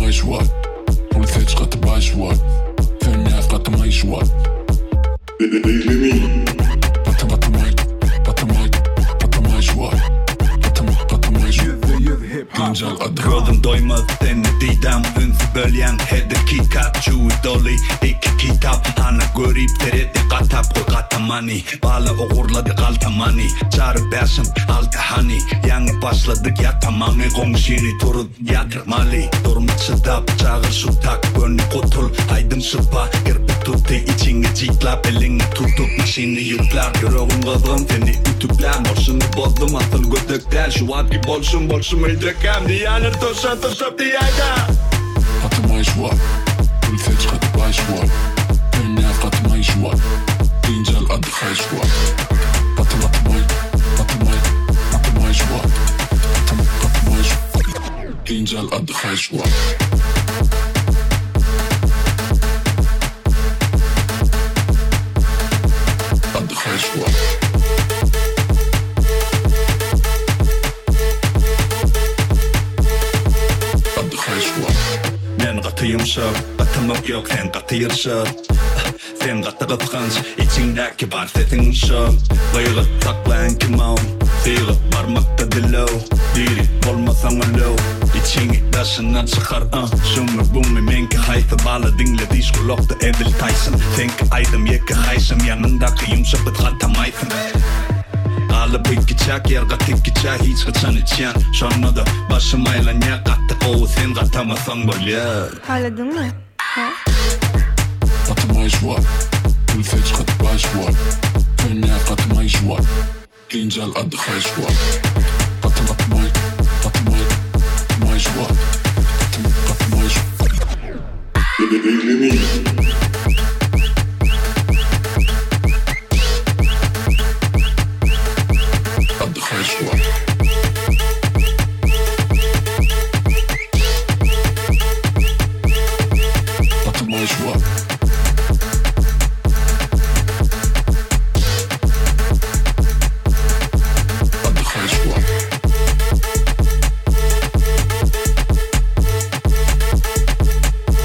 mais what? Politet gaat erbij zwart. Femia gaat er mee zwart. Wat er mais zwart. Wat er mais zwart. Ginjal adra. Rödum doymadan didam bölyan hedi Pikachu doli iki kitap hana görüp teredi qatamani bala uğurladı qaltamani çarı besim altahani yangi başladık yatamani gongşiri turud yatırmali durmuşda çağır sutak gönlü kutul aydın sıpa kirpik tuttu içine ciklap elini tutup maşini yükler yüreğim kadın teni ütüpler borsunu bozdum atıl gödükler şu adki bolsun öldürkem diyanır tosap diyayda Wat er mais wat? Politet gaat erbij zwart. Femia gaat er mee zwart. Ginjal adra zwart. Wat er mais zwart. Ginjal adra zwart. Adra zwart. Men qatıyımsab, qatamak yok sen qatıyırsab Sen qatığıtqans, içindeki var sesinşab Gıyğıt saklan kimam, sıyğıt barmakta dilav Biri olmasan olav, içini daşından çıkar Şumur bumi menki haytı bala dinle diskolokta Evil Tyson Senki aydım yeki haysım yanındaki yumsabıt qatamaysın Alıp iki çak yer kat iki çak hiç kaçan içen Sonra da başım aylan ya kattık o sen katamasan gol ya Parladın mı? Ha? Wat er mais wat? Politet gaat erbij zwart. Femia gaat er mee zwart. Ginjal adra zwart. Wat er mais wat? Wat er mais wat? Adra zwart. Wat er mais wat? Adra zwart.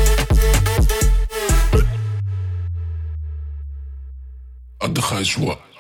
Adra zwart.